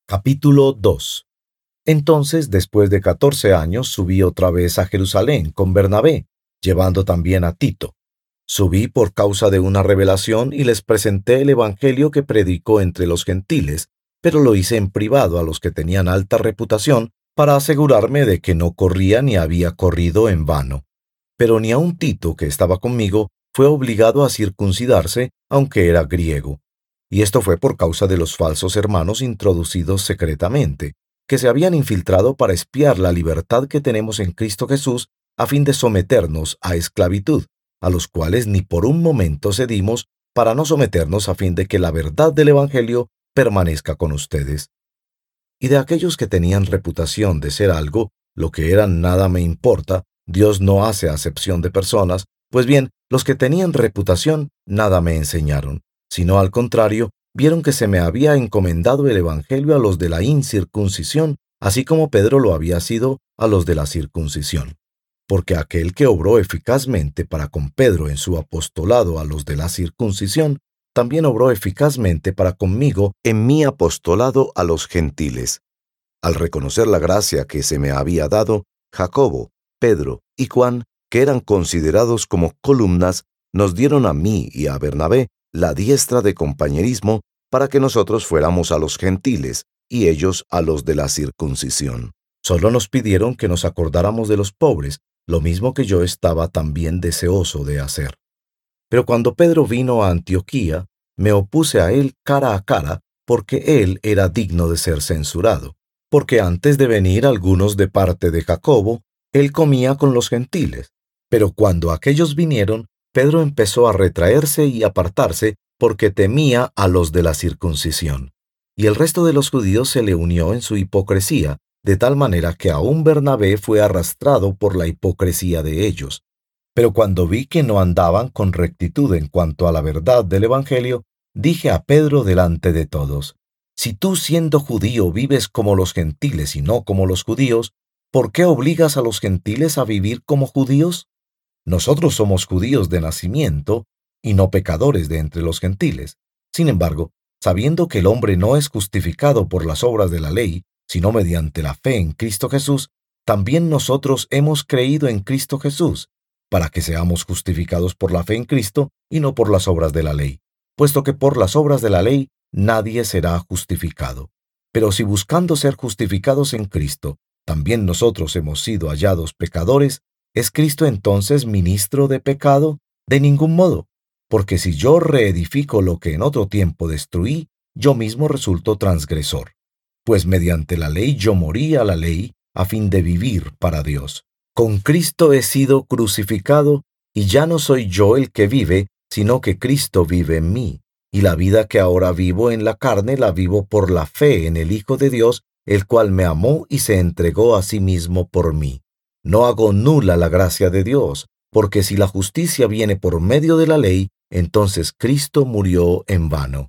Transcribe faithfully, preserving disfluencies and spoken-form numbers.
Capítulo dos. Entonces, después de catorce años, subí otra vez a Jerusalén con Bernabé, llevando también a Tito. Subí por causa de una revelación y les presenté el evangelio que predicó entre los gentiles, pero lo hice en privado a los que tenían alta reputación, para asegurarme de que no corría ni había corrido en vano. Pero ni aun Tito, que estaba conmigo, fue obligado a circuncidarse, aunque era griego. Y esto fue por causa de los falsos hermanos introducidos secretamente, que se habían infiltrado para espiar la libertad que tenemos en Cristo Jesús, a fin de someternos a esclavitud, a los cuales ni por un momento cedimos, para no someternos a fin de que la verdad del Evangelio permanezca con ustedes. Y de aquellos que tenían reputación de ser algo, lo que eran nada me importa, Dios no hace acepción de personas, pues bien, los que tenían reputación nada me enseñaron, sino al contrario, vieron que se me había encomendado el Evangelio a los de la incircuncisión, así como Pedro lo había sido a los de la circuncisión. Porque aquel que obró eficazmente para con Pedro en su apostolado a los de la circuncisión, también obró eficazmente para conmigo en mi apostolado a los gentiles. Al reconocer la gracia que se me había dado, Jacobo, Pedro y Juan, que eran considerados como columnas, nos dieron a mí y a Bernabé la diestra de compañerismo para que nosotros fuéramos a los gentiles y ellos a los de la circuncisión. Solo nos pidieron que nos acordáramos de los pobres, lo mismo que yo estaba también deseoso de hacer. Pero cuando Pedro vino a Antioquía, me opuse a él cara a cara, porque él era digno de ser censurado. Porque antes de venir algunos de parte de Jacobo, él comía con los gentiles. Pero cuando aquellos vinieron, Pedro empezó a retraerse y apartarse, porque temía a los de la circuncisión. Y el resto de los judíos se le unió en su hipocresía, de tal manera que aún Bernabé fue arrastrado por la hipocresía de ellos. Pero cuando vi que no andaban con rectitud en cuanto a la verdad del Evangelio, dije a Pedro delante de todos: Si tú, siendo judío, vives como los gentiles y no como los judíos, ¿por qué obligas a los gentiles a vivir como judíos? Nosotros somos judíos de nacimiento y no pecadores de entre los gentiles. Sin embargo, sabiendo que el hombre no es justificado por las obras de la ley, sino mediante la fe en Cristo Jesús, también nosotros hemos creído en Cristo Jesús, para que seamos justificados por la fe en Cristo y no por las obras de la ley, puesto que por las obras de la ley nadie será justificado. Pero si buscando ser justificados en Cristo, también nosotros hemos sido hallados pecadores, ¿es Cristo entonces ministro de pecado? De ningún modo, porque si yo reedifico lo que en otro tiempo destruí, yo mismo resulto transgresor. Pues mediante la ley yo morí a la ley, a fin de vivir para Dios. Con Cristo he sido crucificado, y ya no soy yo el que vive, sino que Cristo vive en mí. Y la vida que ahora vivo en la carne la vivo por la fe en el Hijo de Dios, el cual me amó y se entregó a sí mismo por mí. No hago nula la gracia de Dios, porque si la justicia viene por medio de la ley, entonces Cristo murió en vano.